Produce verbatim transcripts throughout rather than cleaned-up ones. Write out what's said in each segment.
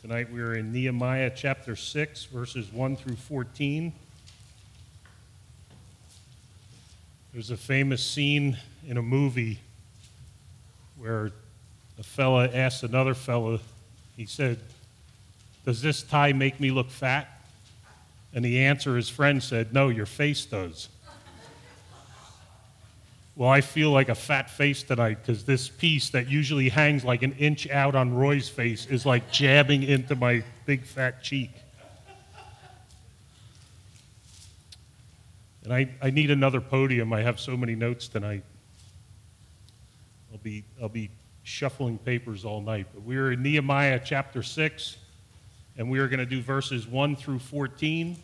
Tonight we are in Nehemiah chapter six, verses one through fourteen. There's a famous scene in a movie where a fella asked another fella, he said, "Does this tie make me look fat?" And the answer his friend said, "No, your face does." Well, I feel like a fat face tonight because this piece that usually hangs like an inch out on Roy's face is like jabbing into my big fat cheek. And I, I need another podium. I have so many notes tonight. I'll be I'll be shuffling papers all night. But we're in Nehemiah chapter six, and we are going to do verses one through fourteen.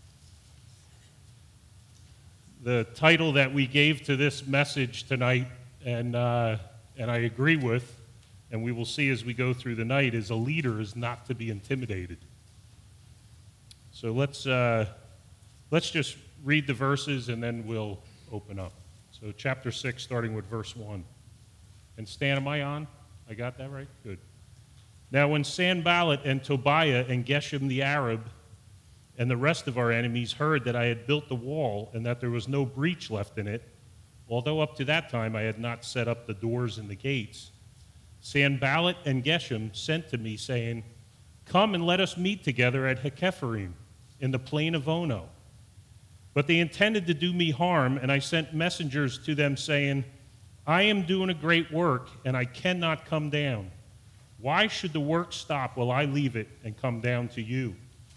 The title that we gave to this message tonight, and uh, and I agree with, and we will see as we go through the night, is "A leader is not to be intimidated." So let's uh, let's just read the verses, and then we'll open up. So chapter six, starting with verse one. And Stan, am I on? I got that right? Good. Now when Sanballat and Tobiah and Geshem the Arab and the rest of our enemies heard that I had built the wall and that there was no breach left in it, although up to that time I had not set up the doors and the gates, Sanballat and Geshem sent to me, saying, "Come and let us meet together at Hekepharim in the plain of Ono." But they intended to do me harm, and I sent messengers to them, saying, "I am doing a great work, and I cannot come down. Why should the work stop while I leave it and come down to you?"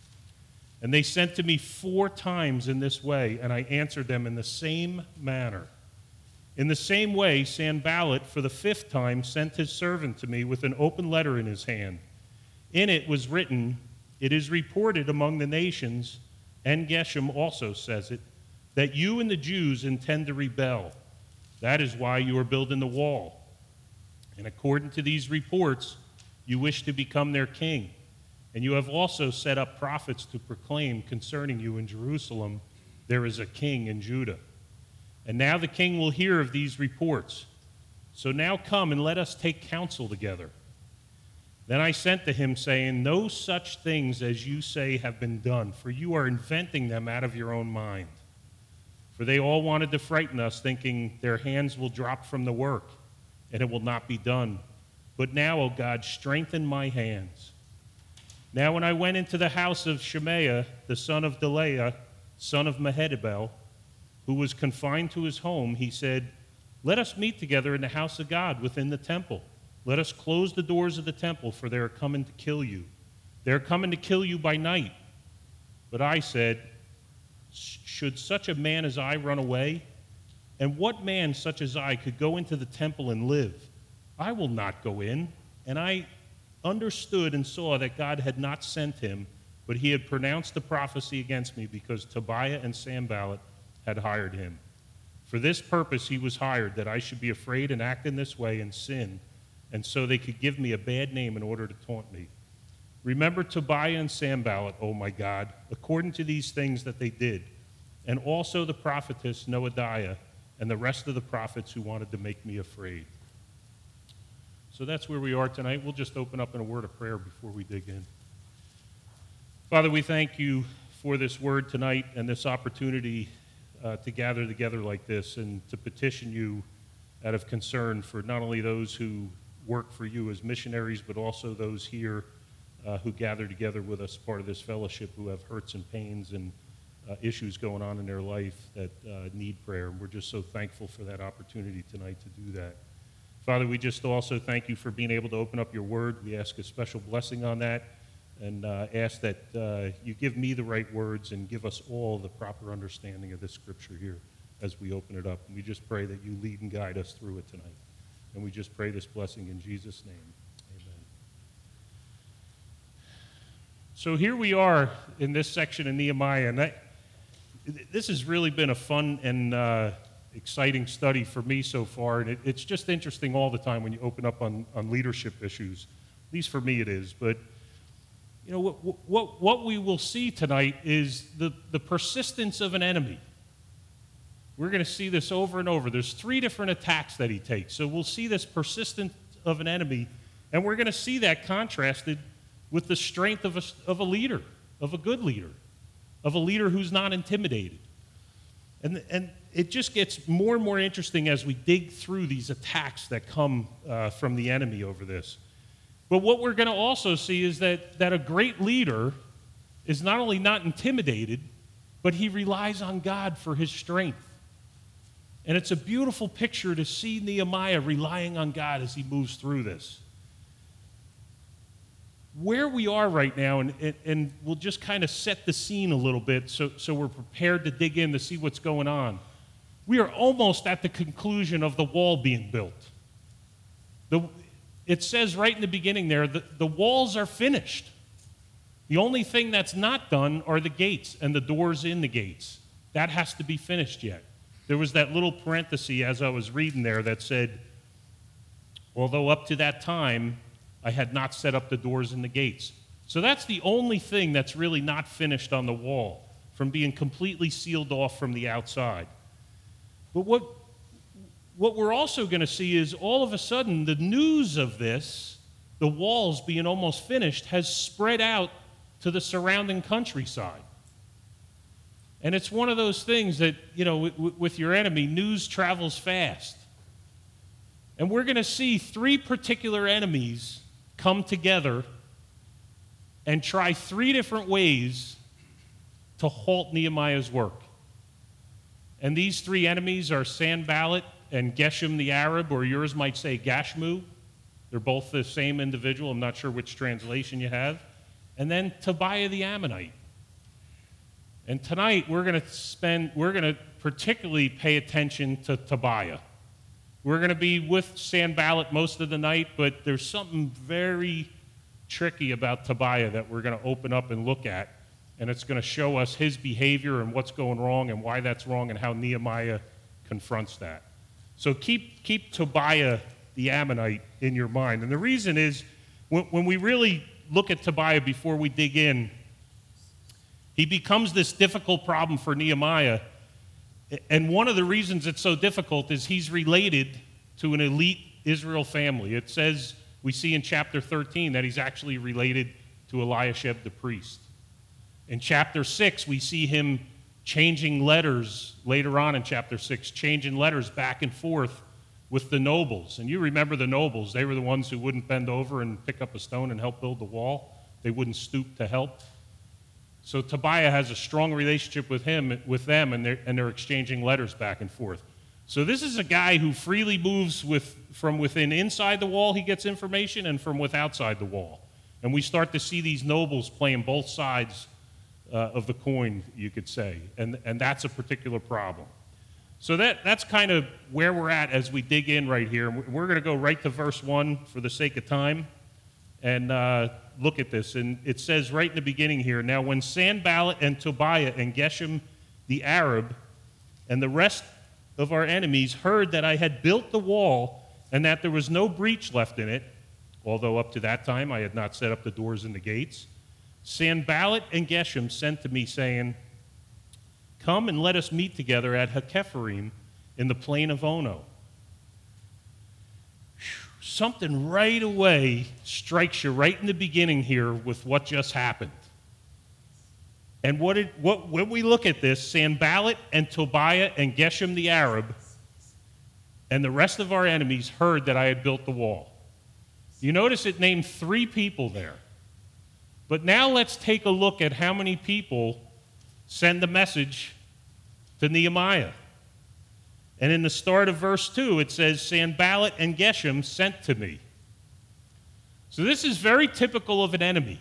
And they sent to me four times in this way, and I answered them in the same manner. In the same way, Sanballat, for the fifth time, sent his servant to me with an open letter in his hand. In it was written, "It is reported among the nations," and Geshem also says it, "that you and the Jews intend to rebel. That is why you are building the wall. And according to these reports, you wish to become their king. And you have also set up prophets to proclaim concerning you in Jerusalem, there is a king in Judah. And now the king will hear of these reports. So now come and let us take counsel together." Then I sent to him, saying, "No such things as you say have been done, for you are inventing them out of your own mind. For they all wanted to frighten us, thinking their hands will drop from the work, and it will not be done. But now, O God, strengthen my hands." Now when I went into the house of Shemaiah, the son of Delaiah, son of Mehetabel, who was confined to his home, he said, "Let us meet together in the house of God within the temple. Let us close the doors of the temple, for they are coming to kill you. They are coming to kill you by night." But I said, "Should such a man as I run away? And what man such as I could go into the temple and live? I will not go in." And I understood and saw that God had not sent him, but he had pronounced the prophecy against me because Tobiah and Sanballat had hired him. For this purpose he was hired, that I should be afraid and act in this way and sin, and so they could give me a bad name in order to taunt me. Remember Tobiah and Sanballat, O my God, according to these things that they did, and also the prophetess Noadiah and the rest of the prophets who wanted to make me afraid. So that's where we are tonight. We'll just open up in a word of prayer before we dig in. Father, we thank you for this word tonight and this opportunity uh, to gather together like this and to petition you out of concern for not only those who work for you as missionaries, but also those here uh, who gather together with us, part of this fellowship, who have hurts and pains and uh, issues going on in their life that uh, need prayer. And we're just so thankful for that opportunity tonight to do that. Father, we just also thank you for being able to open up your word. We ask a special blessing on that and uh, ask that uh, you give me the right words and give us all the proper understanding of this scripture here as we open it up. And we just pray that you lead and guide us through it tonight. And we just pray this blessing in Jesus' name. Amen. So here we are in this section of Nehemiah, and that, this has really been a fun and uh, exciting study for me so far, and it, it's just interesting all the time when you open up on, on leadership issues. At least for me it is. But you know what, what, what we will see tonight is the, the persistence of an enemy. We're going to see this over and over. There's three different attacks that he takes. So we'll see this persistence of an enemy, and we're going to see that contrasted with the strength of a, of a leader, of a good leader, of a leader who's not intimidated. And, and it just gets more and more interesting as we dig through these attacks that come uh, from the enemy over this. But what we're going to also see is that, that a great leader is not only not intimidated, but he relies on God for his strength. And it's a beautiful picture to see Nehemiah relying on God as he moves through this. Where we are right now, and, and, and we'll just kind of set the scene a little bit so, so we're prepared to dig in to see what's going on. We are almost at the conclusion of the wall being built. The, it says right in the beginning there that the walls are finished. The only thing that's not done are the gates and the doors in the gates. That has to be finished yet. There was that little parenthesis as I was reading there that said, although up to that time, I had not set up the doors and the gates. So that's the only thing that's really not finished on the wall from being completely sealed off from the outside. But what, what we're also going to see is all of a sudden the news of this, the walls being almost finished, has spread out to the surrounding countryside. And it's one of those things that, you know, w- with your enemy, news travels fast. And we're going to see three particular enemies come together and try three different ways to halt Nehemiah's work. And these three enemies are Sanballat and Geshem the Arab, or yours might say Gashmu. They're both the same individual. I'm not sure which translation you have. And then Tobiah the Ammonite. And tonight we're going to spend, we're going to particularly pay attention to Tobiah. We're going to be with Sanballat most of the night, but there's something very tricky about Tobiah that we're going to open up and look at, and it's going to show us his behavior and what's going wrong and why that's wrong and how Nehemiah confronts that. So keep, keep Tobiah the Ammonite in your mind. And the reason is, when, when we really look at Tobiah before we dig in, he becomes this difficult problem for Nehemiah. And one of the reasons it's so difficult is he's related to an elite Israel family. It says, we see in chapter thirteen, that he's actually related to Eliashib the priest. In chapter six, we see him changing letters, later on in chapter six, changing letters back and forth with the nobles. And you remember the nobles. They were the ones who wouldn't bend over and pick up a stone and help build the wall. They wouldn't stoop to help. So Tobiah has a strong relationship with him, with them, and they're, and they're exchanging letters back and forth. So this is a guy who freely moves with, from within inside the wall, he gets information, and from with outside the wall. And we start to see these nobles playing both sides uh, of the coin, you could say, and, and that's a particular problem. So that, that's kind of where we're at as we dig in right here. We're going to go right to verse one for the sake of time. And uh, look at this, and it says right in the beginning here, now when Sanballat and Tobiah and Geshem the Arab and the rest of our enemies heard that I had built the wall and that there was no breach left in it, although up to that time I had not set up the doors and the gates, Sanballat and Geshem sent to me saying, come and let us meet together at Hakepharim in the plain of Ono. Something right away strikes you right in the beginning here with what just happened. And what it, what, when we look at this, Sanballat and Tobiah and Geshem the Arab and the rest of our enemies heard that I had built the wall. You notice it named three people there. But now let's take a look at how many people send a message to Nehemiah. And in the start of verse two, it says, Sanballat and Geshem sent to me. So this is very typical of an enemy.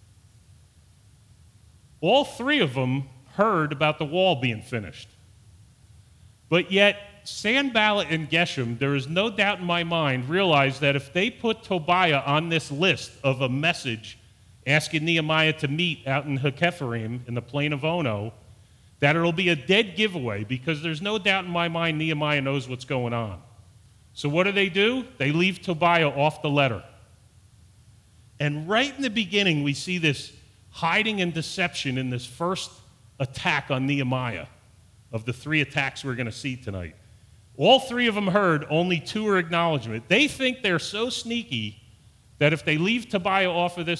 All three of them heard about the wall being finished. But yet, Sanballat and Geshem, there is no doubt in my mind, realized that if they put Tobiah on this list of a message asking Nehemiah to meet out in Hakepharim in the plain of Ono, that it'll be a dead giveaway, because there's no doubt in my mind Nehemiah knows what's going on. So what do they do? They leave Tobiah off the letter. And right in the beginning, we see this hiding and deception in this first attack on Nehemiah, of the three attacks we're going to see tonight. All three of them heard, only two are acknowledgement. They think they're so sneaky that if they leave Tobiah off of this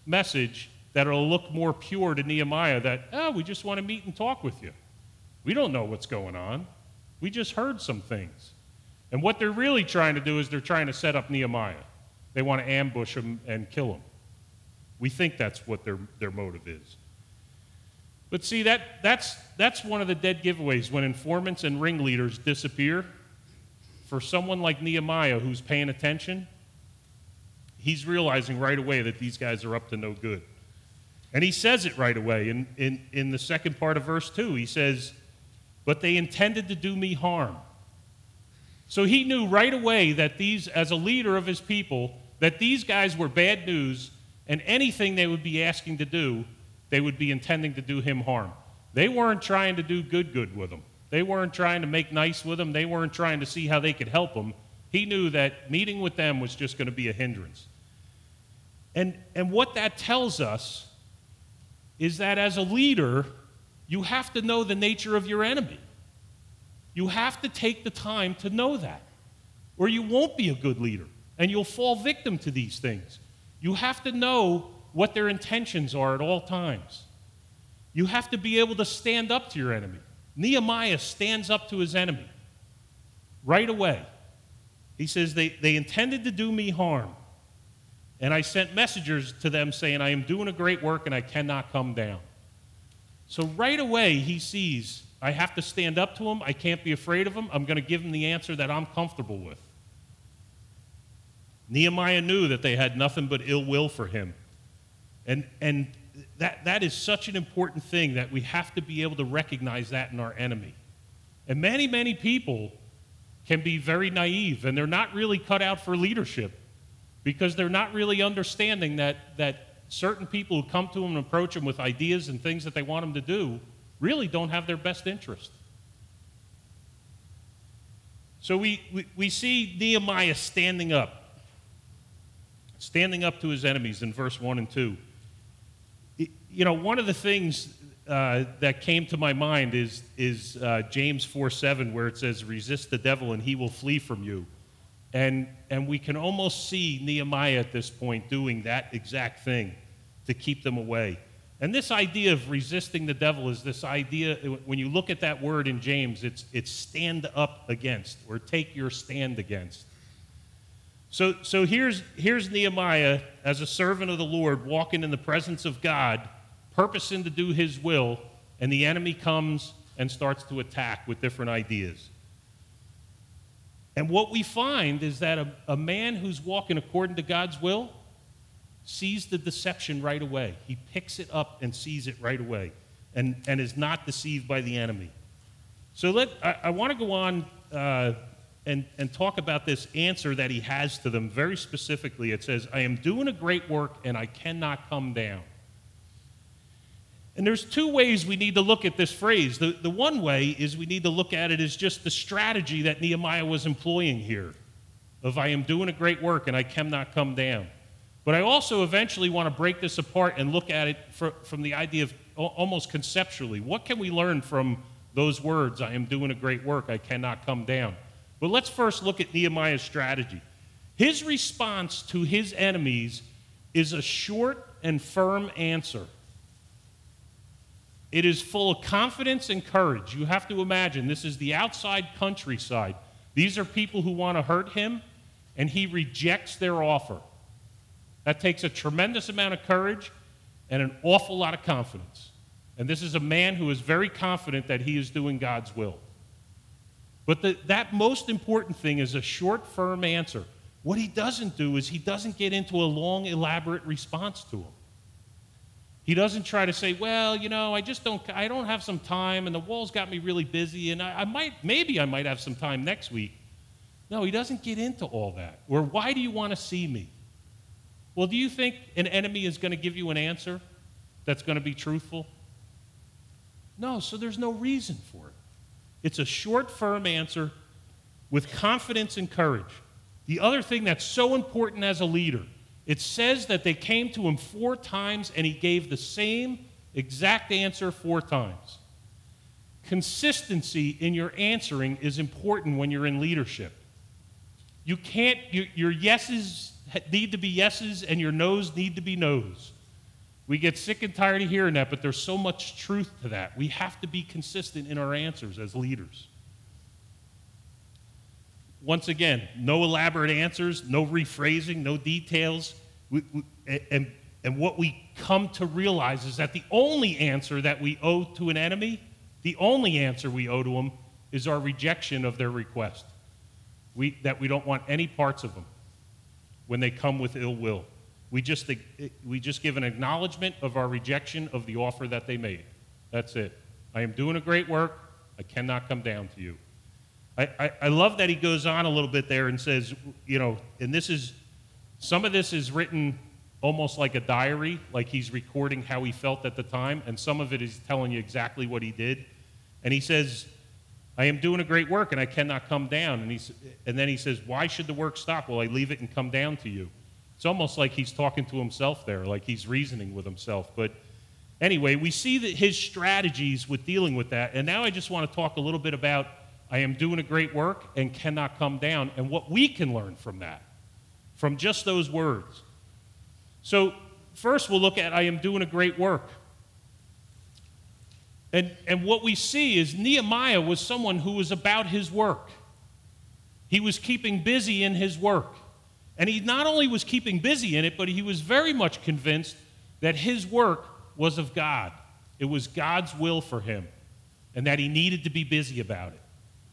message that'll look more pure to Nehemiah, that, oh, we just want to meet and talk with you. We don't know what's going on. We just heard some things. And what they're really trying to do is they're trying to set up Nehemiah. They want to ambush him and kill him. We think that's what their, their motive is. But see, that, that's, that's one of the dead giveaways when informants and ringleaders disappear. For someone like Nehemiah who's paying attention, he's realizing right away that these guys are up to no good. And he says it right away in, in, in the second part of verse two. He says, but they intended to do me harm. So he knew right away that these, as a leader of his people, that these guys were bad news, and anything they would be asking to do, they would be intending to do him harm. They weren't trying to do good good with him. They weren't trying to make nice with him. They weren't trying to see how they could help him. He knew that meeting with them was just going to be a hindrance. And, and what that tells us is that as a leader, you have to know the nature of your enemy. You have to take the time to know that, or you won't be a good leader, and you'll fall victim to these things. You have to know what their intentions are at all times. You have to be able to stand up to your enemy. Nehemiah stands up to his enemy right away. He says, they, they intended to do me harm, and I sent messengers to them saying, I am doing a great work and I cannot come down. So right away he sees, I have to stand up to him. I can't be afraid of him. I'm going to give him the answer that I'm comfortable with. Nehemiah knew that they had nothing but ill will for him. And, and that, that is such an important thing, that we have to be able to recognize that in our enemy. And many, many people can be very naive, and they're not really cut out for leadership because they're not really understanding that, that certain people who come to them and approach them with ideas and things that they want them to do really don't have their best interest. So we, we, we see Nehemiah standing up, standing up to his enemies in verse one and two. You know, one of the things uh, that came to my mind is, is uh, James four seven, where it says, resist the devil and he will flee from you. And, and we can almost see Nehemiah at this point doing that exact thing to keep them away. And this idea of resisting the devil is this idea, when you look at that word in James, it's, it's stand up against, or take your stand against. So, so here's, here's Nehemiah as a servant of the Lord walking in the presence of God, purposing to do his will, and the enemy comes and starts to attack with different ideas. And what we find is that a, a man who's walking according to God's will sees the deception right away. He picks it up and sees it right away, and, and is not deceived by the enemy. So let I, I want to go on uh, and, and talk about this answer that he has to them very specifically. It says, I am doing a great work and I cannot come down. And there's two ways we need to look at this phrase. The, the one way is we need to look at it as just the strategy that Nehemiah was employing here, of I am doing a great work and I cannot come down. But I also eventually want to break this apart and look at it for, from the idea of almost conceptually. What can we learn from those words, I am doing a great work, I cannot come down? But let's first look at Nehemiah's strategy. His response to his enemies is a short and firm answer. It is full of confidence and courage. You have to imagine, this is the outside countryside. These are people who want to hurt him, and he rejects their offer. That takes a tremendous amount of courage and an awful lot of confidence. And this is a man who is very confident that he is doing God's will. But the, that most important thing is a short, firm answer. What he doesn't do is he doesn't get into a long, elaborate response to him. He doesn't try to say, well, you know, I just don't, I don't have some time, and the wall's got me really busy, and I, I might, maybe I might have some time next week. No, he doesn't get into all that. Or why do you want to see me? Well, do you think an enemy is going to give you an answer that's going to be truthful? No, so there's no reason for it. It's a short, firm answer with confidence and courage. The other thing that's so important as a leader, it says that they came to him four times and he gave the same exact answer four times. Consistency in your answering is important when you're in leadership. You can't, you, your yeses need to be yeses and your no's need to be no's. We get sick and tired of hearing that, but there's so much truth to that. We have to be consistent in our answers as leaders. Once again, no elaborate answers, no rephrasing, no details. We, we, and, and what we come to realize is that the only answer that we owe to an enemy, the only answer we owe to them, is our rejection of their request. We, that we don't want any parts of them when they come with ill will. We just, we just give an acknowledgement of our rejection of the offer that they made. That's it. I am doing a great work. I cannot come down to you. I, I, I love that he goes on a little bit there and says, you know, and this is, some of this is written almost like a diary, like he's recording how he felt at the time, and some of it is telling you exactly what he did. And he says, I am doing a great work and I cannot come down. And, he's, and then he says, why should the work stop? Well, I leave it and come down to you. It's almost like he's talking to himself there, like he's reasoning with himself. But anyway, we see that his strategies with dealing with that. And now I just want to talk a little bit about I am doing a great work and cannot come down, and what we can learn from that, from just those words. So first we'll look at I am doing a great work. And, and what we see is Nehemiah was someone who was about his work. He was keeping busy in his work. And he not only was keeping busy in it, but he was very much convinced that his work was of God. It was God's will for him, and that he needed to be busy about it.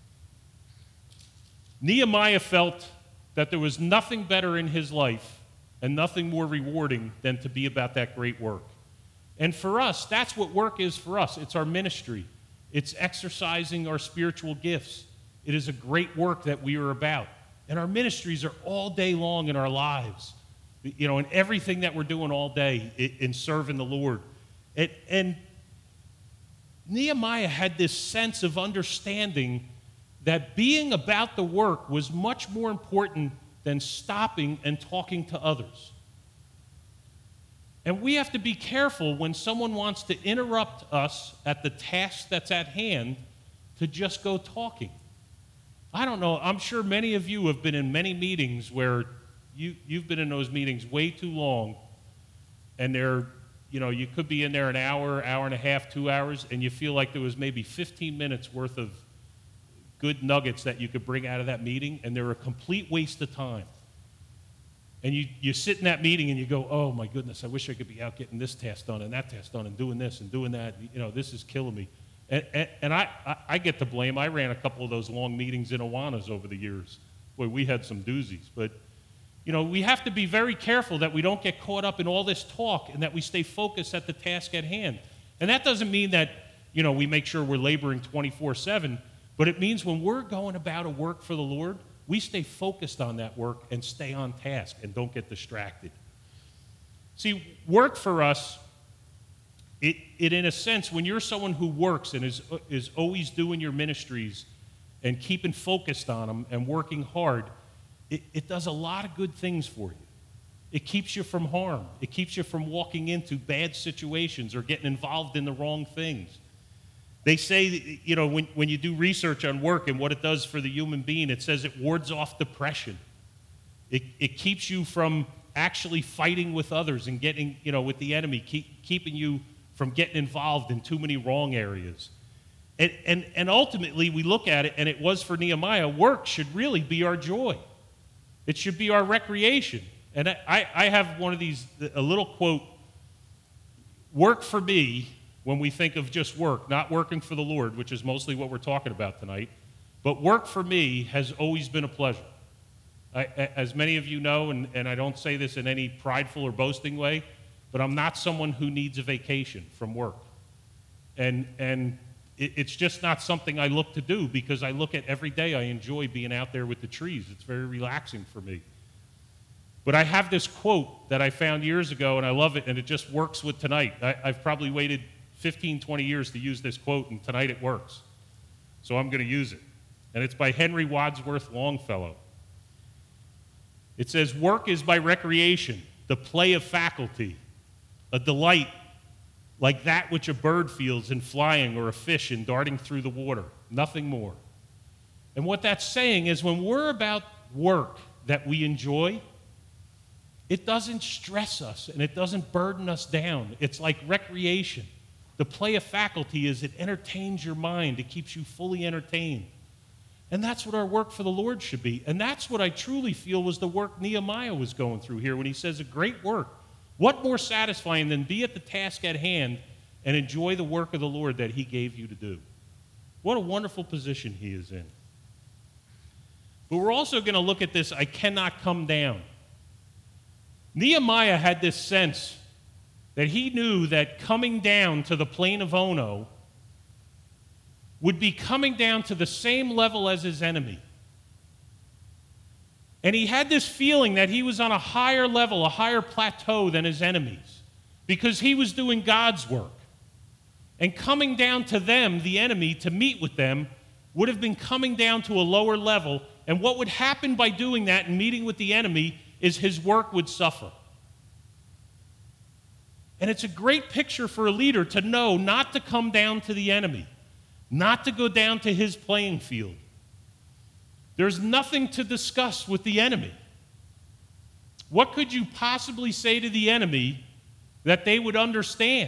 Nehemiah felt that there was nothing better in his life and nothing more rewarding than to be about that great work. And for us, that's what work is for us. It's our ministry. It's exercising our spiritual gifts. It is a great work that we are about. And our ministries are all day long in our lives, you know, in everything that we're doing all day in serving the Lord. And, and Nehemiah had this sense of understanding that being about the work was much more important than stopping and talking to others. And we have to be careful when someone wants to interrupt us at the task that's at hand to just go talking. I don't know, I'm sure many of you have been in many meetings where you, you've been in those meetings way too long, and they're, you know, you could be in there an hour, hour and a half, two hours, and you feel like there was maybe fifteen minutes worth of good nuggets that you could bring out of that meeting, and they're a complete waste of time. And you, you sit in that meeting and you go, oh my goodness, I wish I could be out getting this task done and that task done and doing this and doing that. You know, this is killing me. And, and, and I, I, I get to blame. I ran a couple of those long meetings in Awanas over the years. Boy, we had some doozies. But, you know, we have to be very careful that we don't get caught up in all this talk and that we stay focused at the task at hand. And that doesn't mean that, you know, we make sure we're laboring twenty-four seven, but it means when we're going about a work for the Lord, we stay focused on that work and stay on task and don't get distracted. See, work for us, it, it in a sense, when you're someone who works and is, is always doing your ministries and keeping focused on them and working hard, it, it does a lot of good things for you. It keeps you from harm. It keeps you from walking into bad situations or getting involved in the wrong things. They say, you know, when, when you do research on work and what it does for the human being, it says it wards off depression. It, it keeps you from actually fighting with others and getting, you know, with the enemy, keep, keeping you from getting involved in too many wrong areas. And, and, and ultimately, we look at it, and it was for Nehemiah, work should really be our joy. It should be our recreation. And I, I have one of these, a little quote, work for me, when we think of just work, not working for the Lord, which is mostly what we're talking about tonight, but work for me has always been a pleasure. I, as many of you know, and, and I don't say this in any prideful or boasting way, but I'm not someone who needs a vacation from work. And, and it, it's just not something I look to do because I look at every day I enjoy being out there with the trees. It's very relaxing for me. But I have this quote that I found years ago, and I love it, and it just works with tonight. I, I've probably waited fifteen, twenty years to use this quote, and tonight it works. So I'm going to use it. And it's by Henry Wadsworth Longfellow. It says, work is by recreation, the play of faculty, a delight like that which a bird feels in flying or a fish in darting through the water, nothing more. And what that's saying is when we're about work that we enjoy, It doesn't stress us and it doesn't burden us down. It's like recreation. The play of faculty is it entertains your mind. It keeps you fully entertained. And that's what our work for the Lord should be. And that's what I truly feel was the work Nehemiah was going through here when he says a great work. What more satisfying than be at the task at hand and enjoy the work of the Lord that he gave you to do? What a wonderful position he is in. But we're also going to look at this, I cannot come down. Nehemiah had this sense that he knew that coming down to the plain of Ono would be coming down to the same level as his enemy. And he had this feeling that he was on a higher level, a higher plateau than his enemies, because he was doing God's work. And coming down to them, the enemy, to meet with them, would have been coming down to a lower level. And what would happen by doing that and meeting with the enemy is his work would suffer. And it's a great picture for a leader to know not to come down to the enemy, not to go down to his playing field. There's nothing to discuss with the enemy. What could you possibly say to the enemy that they would understand?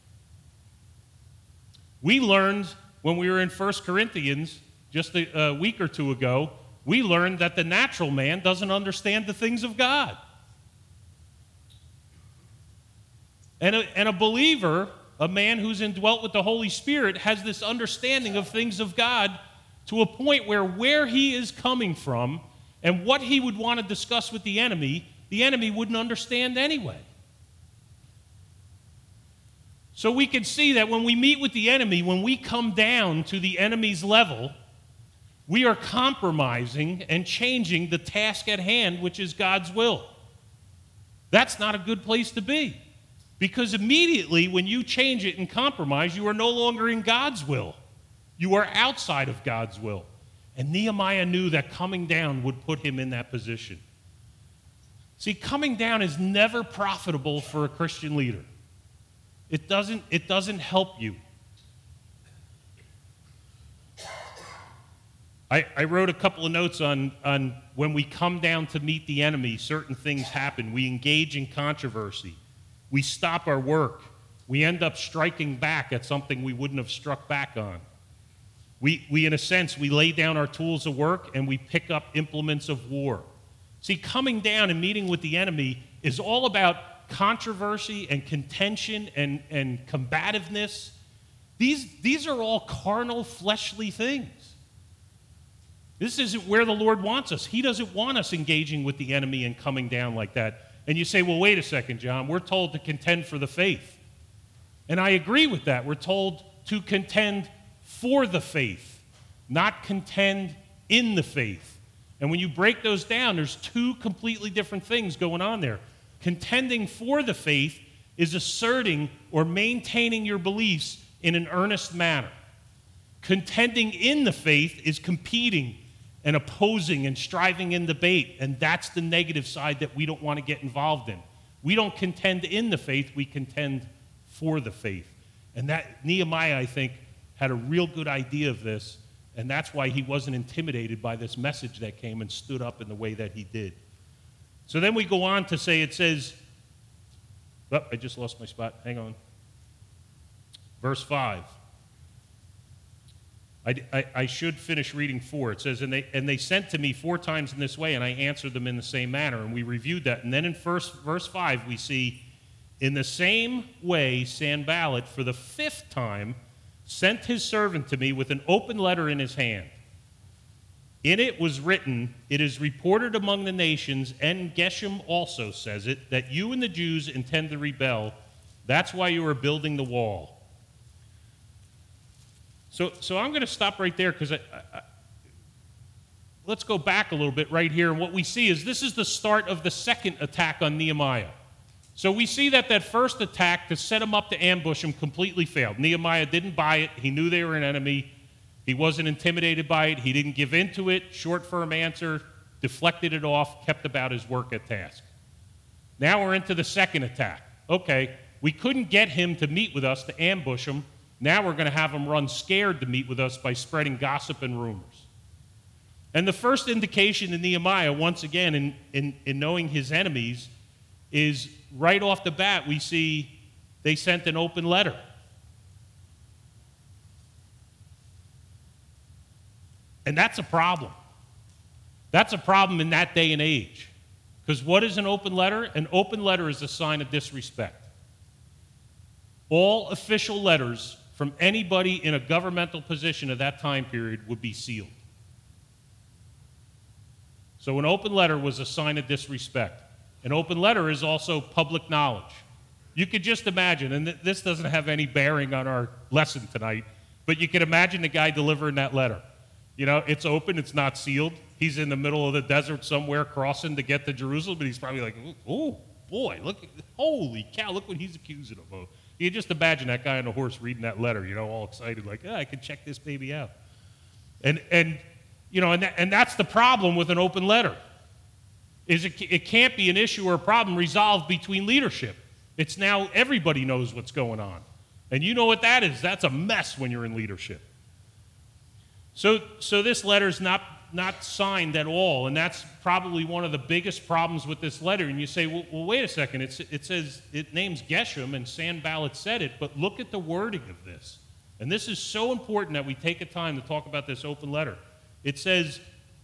We learned when we were in First Corinthians just a, a week or two ago, we learned that the natural man doesn't understand the things of God. And a, and a believer, a man who's indwelt with the Holy Spirit, has this understanding of things of God to a point where where he is coming from and what he would want to discuss with the enemy, the enemy wouldn't understand anyway. So we can see that when we meet with the enemy, when we come down to the enemy's level, we are compromising and changing the task at hand, which is God's will. That's not a good place to be, because immediately when you change it and compromise, you are no longer in God's will. You are outside of God's will. And Nehemiah knew that coming down would put him in that position. See, coming down is never profitable for a Christian leader. It doesn't, it doesn't help you. I, I wrote a couple of notes on, on when we come down to meet the enemy, certain things happen. We engage in controversy. We stop our work. We end up striking back at something we wouldn't have struck back on. We, we, in a sense, we lay down our tools of work and we pick up implements of war. See, coming down and meeting with the enemy is all about controversy and contention and, and combativeness. These, these are all carnal, fleshly things. This isn't where the Lord wants us. He doesn't want us engaging with the enemy and coming down like that. And you say, well, wait a second, John. We're told to contend for the faith. And I agree with that. We're told to contend for the faith, not contend in the faith. And when you break those down, there's two completely different things going on there. Contending for the faith is asserting or maintaining your beliefs in an earnest manner. Contending in the faith is competing and opposing and striving in debate, and that's the negative side that we don't want to get involved in. We don't contend in the faith, we contend for the faith. And that Nehemiah, I think, had a real good idea of this, and that's why he wasn't intimidated by this message that came and stood up in the way that he did. So then we go on to say, it says, oh, I just lost my spot, hang on. Verse five. I, I, I should finish reading four. It says, and they, and they sent to me four times in this way, and I answered them in the same manner. And we reviewed that. And then in first, verse five, we see, in the same way, Sanballat, for the fifth time, sent his servant to me with an open letter in his hand. In it was written, it is reported among the nations, and Geshem also says it, that you and the Jews intend to rebel. That's why you are building the wall. So, so I'm going to stop right there because I, I, let's go back a little bit right here. And what we see is this is the start of the second attack on Nehemiah. So we see that that first attack to set him up to ambush him completely failed. Nehemiah didn't buy it. He knew they were an enemy. He wasn't intimidated by it. He didn't give in to it. Short, firm answer, deflected it off, kept about his work at task. Now we're into the second attack. Okay, we couldn't get him to meet with us, to ambush him. Now we're going to have him run scared to meet with us by spreading gossip and rumors. And the first indication in Nehemiah, once again, in, in, in knowing his enemies, is right off the bat we see they sent an open letter. And that's a problem. That's a problem in that day and age. Because what is an open letter? An open letter is a sign of disrespect. All official letters from anybody in a governmental position at that time period would be sealed. So an open letter was a sign of disrespect. An open letter is also public knowledge. You could just imagine, and th- this doesn't have any bearing on our lesson tonight, but you could imagine the guy delivering that letter. You know, it's open, it's not sealed. He's in the middle of the desert somewhere crossing to get to Jerusalem, but he's probably like, oh, boy, look, holy cow, look what he's accusing him of. You just imagine that guy on the horse reading that letter, you know, all excited, like, oh, I can check this baby out. And, and you know, and, that, and that's the problem with an open letter, is it, it can't be an issue or a problem resolved between leadership. It's now everybody knows what's going on. And you know what that is. That's a mess when you're in leadership. So, so this letter's not, not signed at all, and that's probably one of the biggest problems with this letter. And you say, well, well wait a second, it's, it says, it names Geshem, and Sanballat said it, but look at the wording of this. And this is so important that we take a time to talk about this open letter. It says,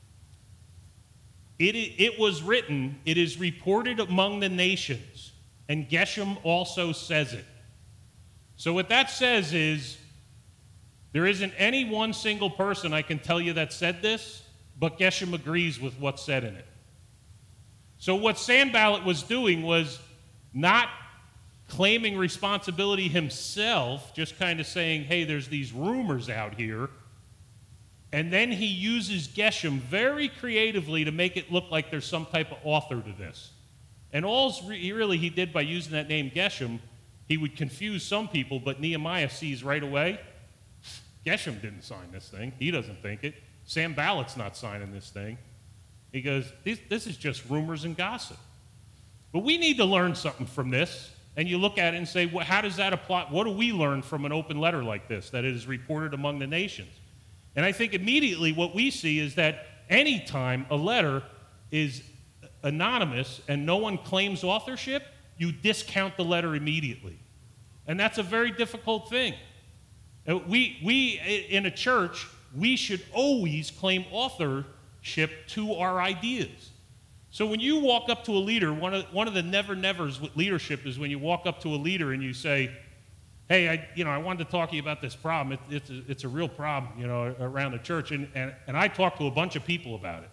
it, it was written, it is reported among the nations, and Geshem also says it. So what that says is, there isn't any one single person I can tell you that said this, but Geshem agrees with what's said in it. So what Sanballat was doing was not claiming responsibility himself, just kind of saying, hey, there's these rumors out here. And then he uses Geshem very creatively to make it look like there's some type of author to this. And all he really he did by using that name Geshem, he would confuse some people, but Nehemiah sees right away, Geshem didn't sign this thing. He doesn't think it. Sanballat's not signing this thing. He goes, this, this is just rumors and gossip. But we need to learn something from this. And you look at it and say, well, how does that apply? What do we learn from an open letter like this, that it is reported among the nations? And I think immediately what we see is that any time a letter is anonymous and no one claims authorship, you discount the letter immediately. And that's a very difficult thing. We, we, in a church, we should always claim authorship to our ideas. So when you walk up to a leader, one of, one of the never-nevers with leadership is when you walk up to a leader and you say, hey, I, you know, I wanted to talk to you about this problem. It, it's, a, it's a real problem, you know, around the church. And, and, and I talked to a bunch of people about it.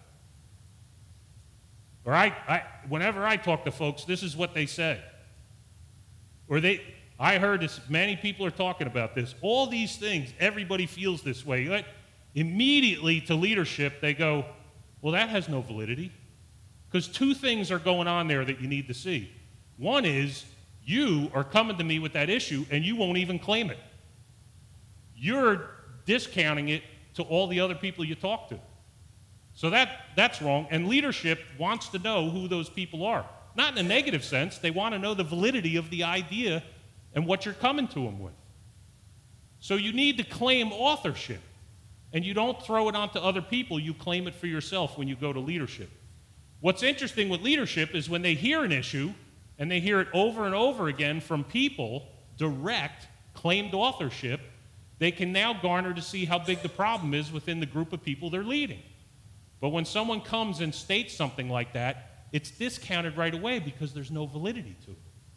Or I, I, whenever I talk to folks, this is what they say. Or they... I heard this, many people are talking about this. All these things, everybody feels this way. But immediately to leadership, they go, well, that has no validity. Because two things are going on there that you need to see. One is, you are coming to me with that issue, and you won't even claim it. You're discounting it to all the other people you talk to. So that, that's wrong, and leadership wants to know who those people are. Not in a negative sense. They want to know the validity of the idea and what you're coming to them with. So you need to claim authorship. And you don't throw it onto other people, you claim it for yourself when you go to leadership. What's interesting with leadership is when they hear an issue, and they hear it over and over again from people, direct, claimed authorship, they can now garner to see how big the problem is within the group of people they're leading. But when someone comes and states something like that, it's discounted right away because there's no validity to it.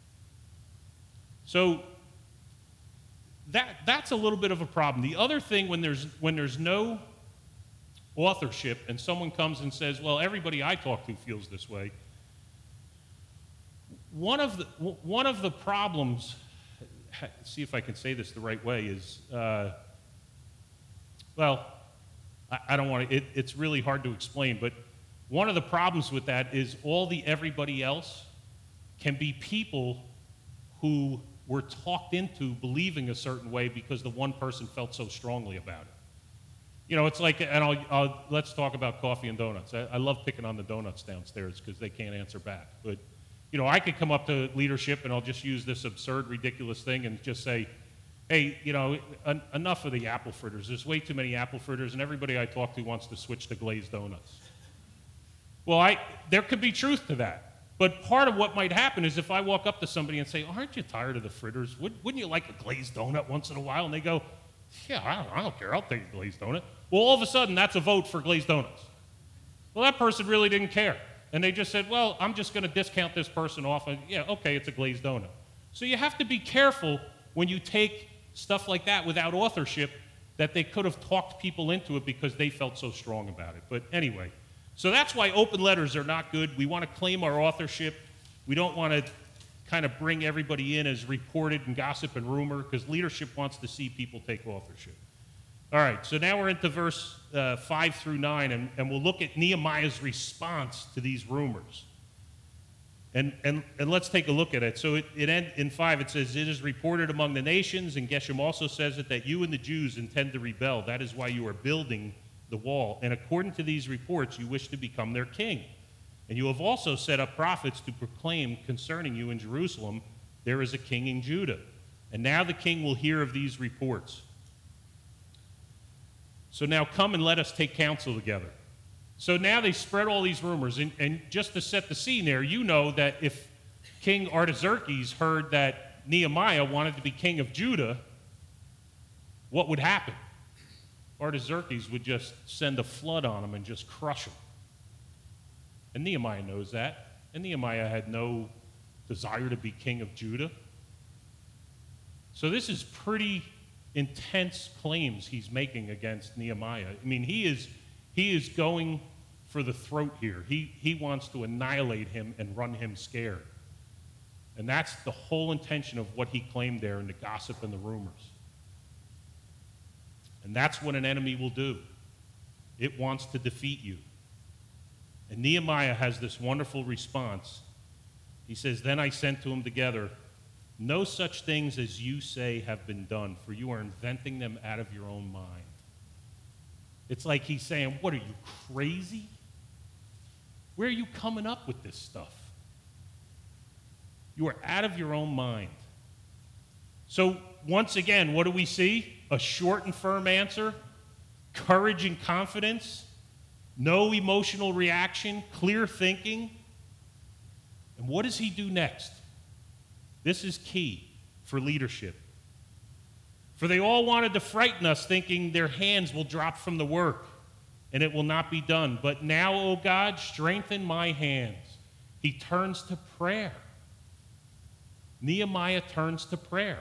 So that, that's a little bit of a problem. The other thing, when there's, when there's no authorship and someone comes and says, well, everybody I talk to feels this way, one of the, one of the problems, see if I can say this the right way, is, uh, well, I, I don't want to, it, it's really hard to explain, but one of the problems with that is all the everybody else can be people who were talked into believing a certain way because the one person felt so strongly about it. You know, it's like, and I'll, I'll let's talk about coffee and donuts. I, I love picking on the donuts downstairs because they can't answer back. But, you know, I could come up to leadership and I'll just use this absurd, ridiculous thing and just say, hey, you know, en- enough of the apple fritters. There's way too many apple fritters, and everybody I talk to wants to switch to glazed donuts. Well, I, there could be truth to that. But part of what might happen is if I walk up to somebody and say, aren't you tired of the fritters? Would, wouldn't you like a glazed donut once in a while? And they go, yeah, I don't, I don't care. I'll take a glazed donut. Well, all of a sudden, that's a vote for glazed donuts. Well, that person really didn't care. And they just said, well, I'm just going to discount this person off. And, yeah, okay, it's a glazed donut. So you have to be careful when you take stuff like that without authorship, that they could have talked people into it because they felt so strong about it. But anyway, so that's why open letters are not good. We want to claim our authorship. We don't want to kind of bring everybody in as reported and gossip and rumor, because leadership wants to see people take authorship. All right, so now we're into verse uh, five through nine, and, and we'll look at Nehemiah's response to these rumors. And, and, and let's take a look at it. So it, it end, in five, it says, it is reported among the nations, and Geshem also says it, that you and the Jews intend to rebel. That is why you are building the wall. And according to these reports, you wish to become their king. And you have also set up prophets to proclaim concerning you in Jerusalem, there is a king in Judah. And now the king will hear of these reports. So now come and let us take counsel together. So now they spread all these rumors, and, and just to set the scene there, you know that if King Artaxerxes heard that Nehemiah wanted to be king of Judah, what would happen? Artaxerxes would just send a flood on him and just crush him. And Nehemiah knows that, and Nehemiah had no desire to be king of Judah. So this is pretty intense claims he's making against Nehemiah. I mean, he is he is going for the throat here. He he wants to annihilate him and run him scared. And that's the whole intention of what he claimed there in the gossip and the rumors. And that's what an enemy will do. It wants to defeat you. And Nehemiah has this wonderful response. He says, then I sent to him together, no such things as you say have been done, for you are inventing them out of your own mind. It's like he's saying, what, are you crazy? Where are you coming up with this stuff? You are out of your own mind. So once again, what do we see? A short and firm answer, courage and confidence, no emotional reaction, clear thinking. And what does he do next? This is key for leadership. For they all wanted to frighten us, thinking their hands will drop from the work and it will not be done. But now, O God, strengthen my hands. He turns to prayer. Nehemiah turns to prayer.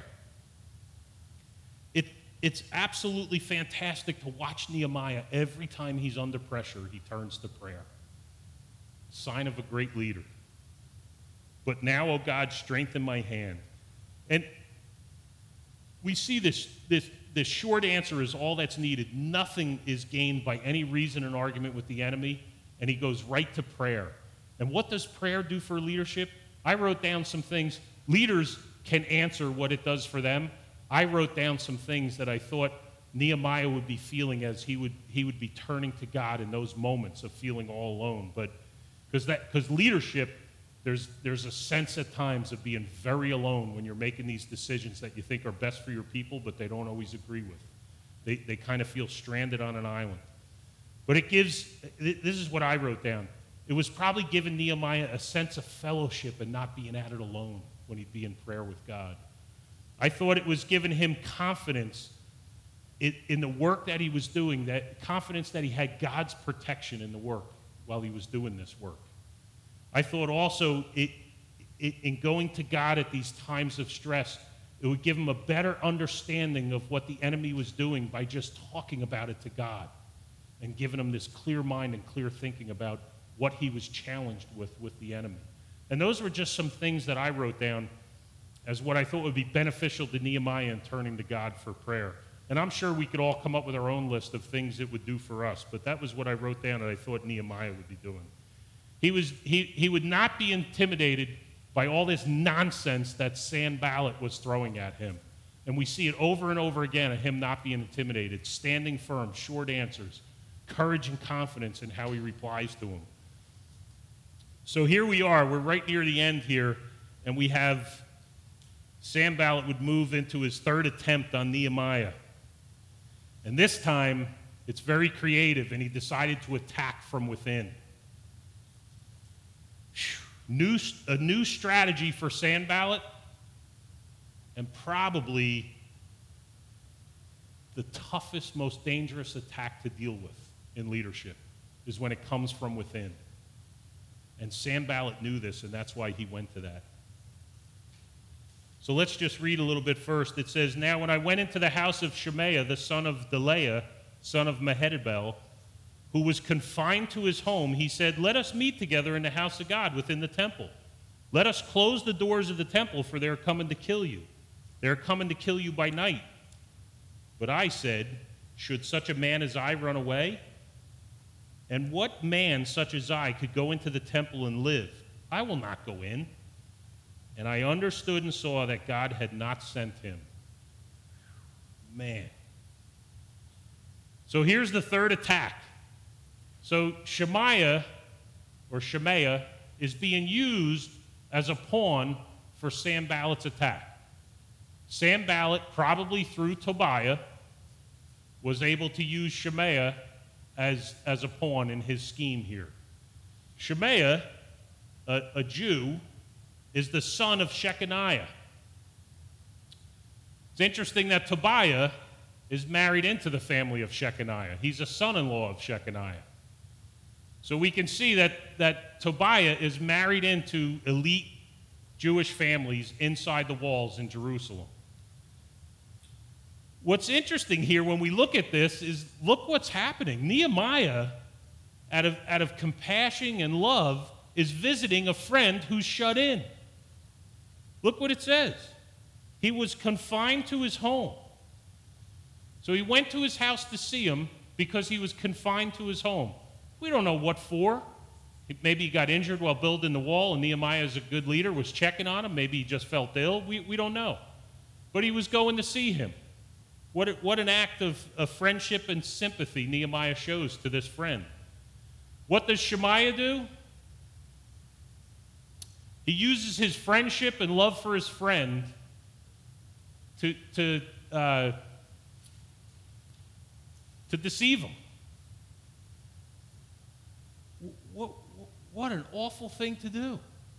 It, it's absolutely fantastic to watch Nehemiah. Every time he's under pressure, he turns to prayer. Sign of a great leader. But now, O God, strengthen my hand. And we see this, this, this short answer is all that's needed. Nothing is gained by any reason and argument with the enemy, and he goes right to prayer. And what does prayer do for leadership? I wrote down some things. Leaders can answer what it does for them. I wrote down some things that I thought Nehemiah would be feeling as he would, he would be turning to God in those moments of feeling all alone. But because that because leadership, There's, there's a sense at times of being very alone when you're making these decisions that you think are best for your people, but they don't always agree with. They, they kind of feel stranded on an island. But it gives, this is what I wrote down. It was probably giving Nehemiah a sense of fellowship and not being at it alone when he'd be in prayer with God. I thought it was giving him confidence in, in the work that he was doing, that confidence that he had God's protection in the work while he was doing this work. I thought also it, it, in going to God at these times of stress, it would give him a better understanding of what the enemy was doing by just talking about it to God and giving him this clear mind and clear thinking about what he was challenged with with the enemy. And those were just some things that I wrote down as what I thought would be beneficial to Nehemiah in turning to God for prayer. And I'm sure we could all come up with our own list of things it would do for us, but that was what I wrote down that I thought Nehemiah would be doing. He, was, he, he would not be intimidated by all this nonsense that Sanballat was throwing at him. And we see it over and over again of him not being intimidated, standing firm, short answers, courage and confidence in how he replies to him. So here we are. We're right near the end here, and we have Sanballat would move into his third attempt on Nehemiah. And this time, it's very creative, and he decided to attack from within. new, a new strategy for Sanballat, and probably the toughest, most dangerous attack to deal with in leadership is when it comes from within. And Sanballat knew this, and that's why he went to that. So let's just read a little bit first. It says, "Now when I went into the house of Shemaiah, the son of Delaiah, son of Mehetabel, who was confined to his home, he said, 'Let us meet together in the house of God within the temple. Let us close the doors of the temple, for they are coming to kill you. They are coming to kill you by night.' But I said, 'Should such a man as I run away? And what man such as I could go into the temple and live? I will not go in.' And I understood and saw that God had not sent him." Man. So here's the third attack. So Shemaiah, or Shemaiah, is being used as a pawn for Sanballat's attack. Sanballat, probably through Tobiah, was able to use Shemaiah as, as a pawn in his scheme here. Shemaiah, a, a Jew, is the son of Shechaniah. It's interesting that Tobiah is married into the family of Shechaniah. He's a son-in-law of Shechaniah. So we can see that, that Tobiah is married into elite Jewish families inside the walls in Jerusalem. What's interesting here when we look at this is look what's happening. Nehemiah, out of, out of compassion and love, is visiting a friend who's shut in. Look what it says. He was confined to his home. So he went to his house to see him because he was confined to his home. We don't know what for. Maybe he got injured while building the wall, and Nehemiah, as a good leader, was checking on him. Maybe he just felt ill. We, we don't know. But he was going to see him. What, what an act of, of friendship and sympathy Nehemiah shows to this friend. What does Shemaiah do? He uses his friendship and love for his friend to, to, uh, to deceive him. What, what an awful thing to do.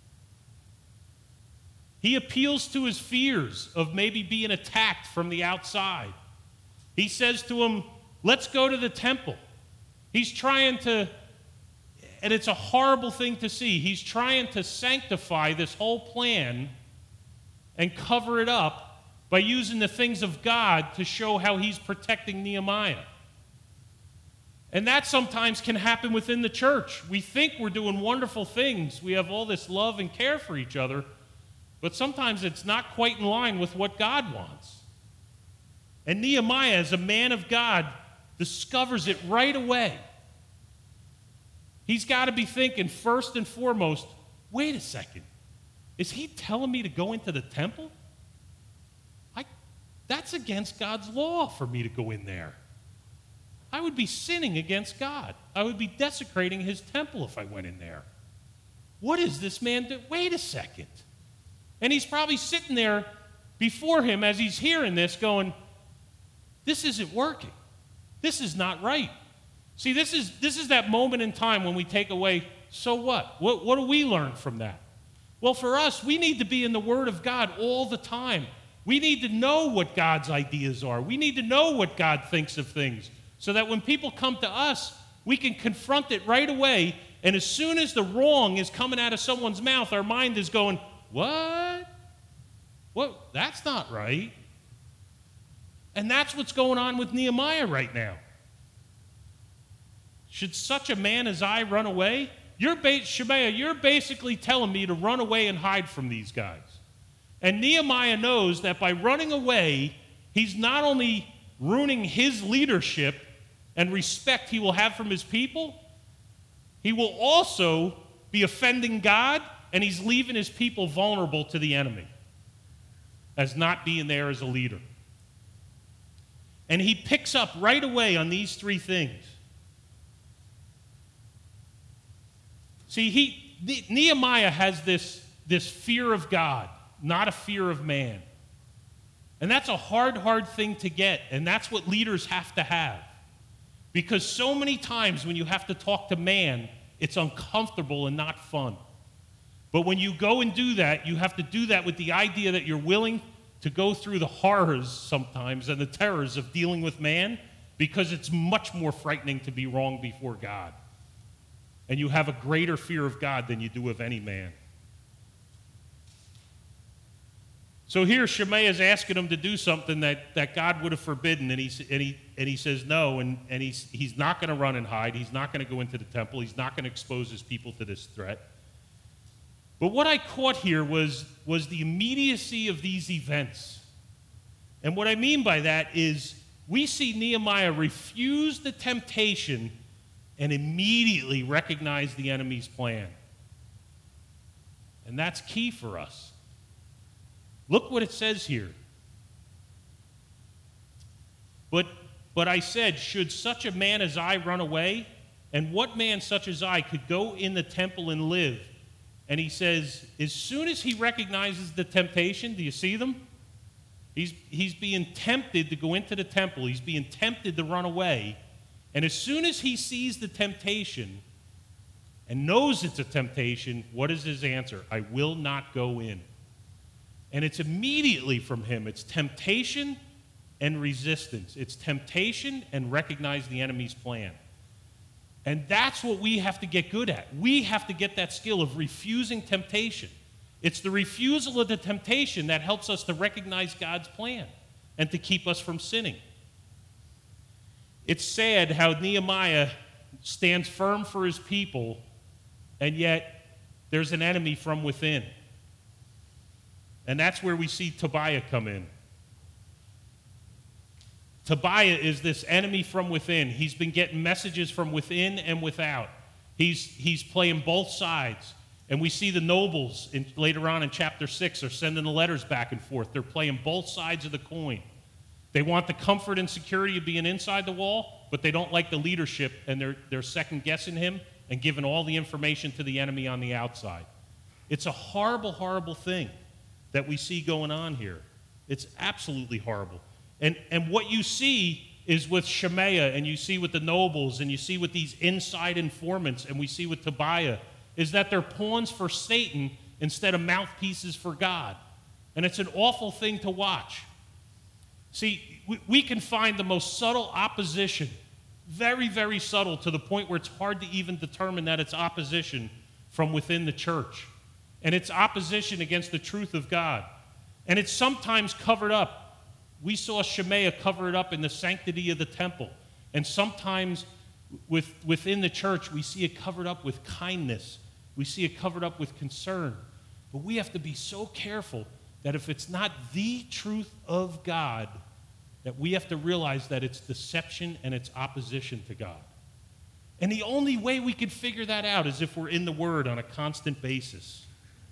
He appeals to his fears of maybe being attacked from the outside. He says to him, let's go to the temple. He's trying to, and it's a horrible thing to see, he's trying to sanctify this whole plan and cover it up by using the things of God to show how he's protecting Nehemiah. And that sometimes can happen within the church. We think we're doing wonderful things. We have all this love and care for each other, but sometimes it's not quite in line with what God wants. And Nehemiah, as a man of God, discovers it right away. He's got to be thinking first and foremost, wait a second, is he telling me to go into the temple? I, that's against God's law for me to go in there. I would be sinning against God. I would be desecrating his temple if I went in there. What is this man do? Wait a second. And he's probably sitting there before him as he's hearing this going, this isn't working. This is not right. See, this is, this is that moment in time when we take away, so what? What, what do we learn from that? Well, for us, we need to be in the Word of God all the time. We need to know what God's ideas are. We need to know what God thinks of things, so that when people come to us, we can confront it right away, and as soon as the wrong is coming out of someone's mouth, our mind is going, what? What? That's not right. And that's what's going on with Nehemiah right now. Should such a man as I run away? You're ba- Shemaiah, you're basically telling me to run away and hide from these guys. And Nehemiah knows that by running away, he's not only ruining his leadership and respect he will have from his people, he will also be offending God, and he's leaving his people vulnerable to the enemy as not being there as a leader. And he picks up right away on these three things. See, he, Nehemiah has this, this fear of God, not a fear of man. And that's a hard, hard thing to get, and that's what leaders have to have. Because so many times when you have to talk to man, it's uncomfortable and not fun. But when you go and do that, you have to do that with the idea that you're willing to go through the horrors sometimes and the terrors of dealing with man, because it's much more frightening to be wrong before God. And you have a greater fear of God than you do of any man. So here Shemaiah is asking him to do something that, that God would have forbidden, and he, and he, and he says no, and, and he's, he's not going to run and hide. He's not going to go into the temple. He's not going to expose his people to this threat. But what I caught here was, was the immediacy of these events. And what I mean by that is we see Nehemiah refuse the temptation and immediately recognize the enemy's plan. And that's key for us. Look what it says here. But, but I said, should such a man as I run away? And what man such as I could go in the temple and live? And he says, as soon as he recognizes the temptation, do you see them? He's, he's being tempted to go into the temple. He's being tempted to run away. And as soon as he sees the temptation and knows it's a temptation, what is his answer? I will not go in. And it's immediately from him. It's temptation and resistance. It's temptation and recognize the enemy's plan. And that's what we have to get good at. We have to get that skill of refusing temptation. It's the refusal of the temptation that helps us to recognize God's plan and to keep us from sinning. It's sad how Nehemiah stands firm for his people, and yet there's an enemy from within. And that's where we see Tobiah come in. Tobiah is this enemy from within. He's been getting messages from within and without. He's, he's playing both sides. And we see the nobles in, later on in chapter six are sending the letters back and forth. They're playing both sides of the coin. They want the comfort and security of being inside the wall, but they don't like the leadership, and they're, they're second-guessing him and giving all the information to the enemy on the outside. It's a horrible, horrible thing that we see going on here. It's absolutely horrible. And, and what you see is with Shemaiah, and you see with the nobles, and you see with these inside informants, and we see with Tobiah, is that they're pawns for Satan instead of mouthpieces for God. And it's an awful thing to watch. See, we, we can find the most subtle opposition, very, very subtle, to the point where it's hard to even determine that it's opposition from within the church. And it's opposition against the truth of God. And it's sometimes covered up. We saw Shemaiah cover it up in the sanctity of the temple. And sometimes with, within the church, we see it covered up with kindness. We see it covered up with concern. But we have to be so careful that if it's not the truth of God, that we have to realize that it's deception and it's opposition to God. And the only way we can figure that out is if we're in the Word on a constant basis.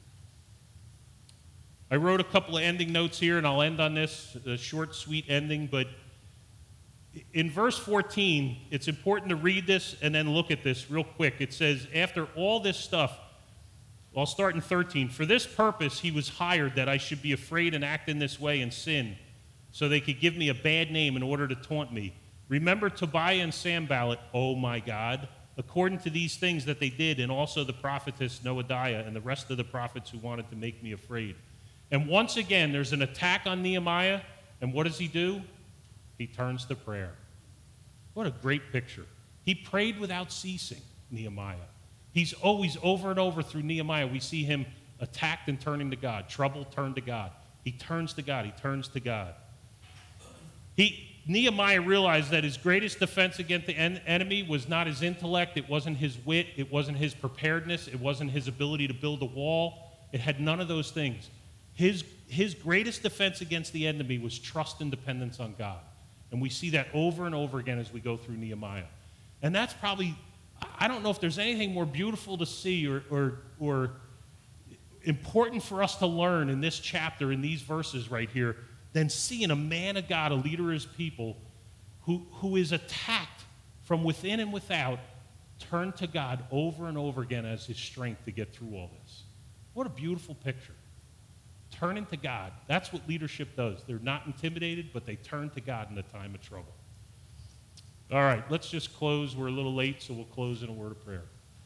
I wrote a couple of ending notes here, and I'll end on this, a short, sweet ending. But in verse fourteen, it's important to read this and then look at this real quick. It says, after all this stuff, I'll start in thirteen. For this purpose he was hired, that I should be afraid and act in this way and sin, so they could give me a bad name in order to taunt me. Remember Tobiah and Sanballat, oh my God, according to these things that they did, and also the prophetess Noadiah and the rest of the prophets who wanted to make me afraid. And once again, there's an attack on Nehemiah, and what does he do? He turns to prayer. What a great picture. He prayed without ceasing, Nehemiah. He's always, over and over through Nehemiah, we see him attacked and turning to God. Trouble, turn to God. He turns to God. He turns to God. He, Nehemiah realized that his greatest defense against the en- enemy was not his intellect. It wasn't his wit. It wasn't his preparedness. It wasn't his ability to build a wall. It had none of those things. His, his greatest defense against the enemy was trust and dependence on God. And we see that over and over again as we go through Nehemiah. And that's probably, I don't know if there's anything more beautiful to see or, or, or important for us to learn in this chapter, in these verses right here, than seeing a man of God, a leader of his people, who, who is attacked from within and without, turn to God over and over again as his strength to get through all this. What a beautiful picture. Turning to God. That's what leadership does. They're not intimidated, but they turn to God in the time of trouble. All right, let's just close. We're a little late, so we'll close in a word of prayer.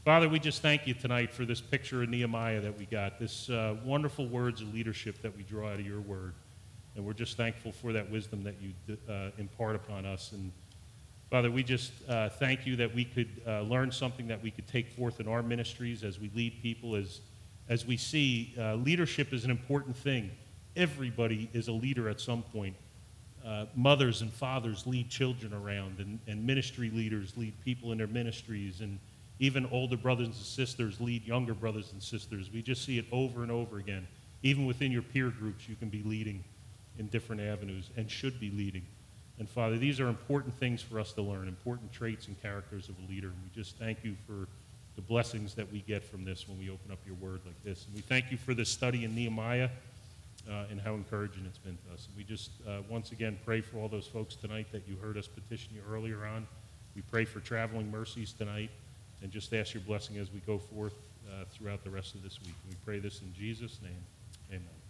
Father, we just thank you tonight for this picture of Nehemiah that we got, this uh, wonderful words of leadership that we draw out of your word. And we're just thankful for that wisdom that you uh, impart upon us. And Father, we just uh, thank you that we could uh, learn something that we could take forth in our ministries as we lead people, as, as we see uh, leadership is an important thing. Everybody is a leader at some point. Uh, mothers and fathers lead children around, and, and ministry leaders lead people in their ministries, and even older brothers and sisters lead younger brothers and sisters. We just see it over and over again. Even within your peer groups, you can be leading in different avenues and should be leading. And Father, these are important things for us to learn, important traits and characters of a leader. And we just thank you for the blessings that we get from this when we open up your word like this. And we thank you for this study in Nehemiah uh, and how encouraging it's been to us. And we just uh, once again pray for all those folks tonight that you heard us petition you earlier on. We pray for traveling mercies tonight and just ask your blessing as we go forth uh, throughout the rest of this week. And we pray this in Jesus' name. Amen.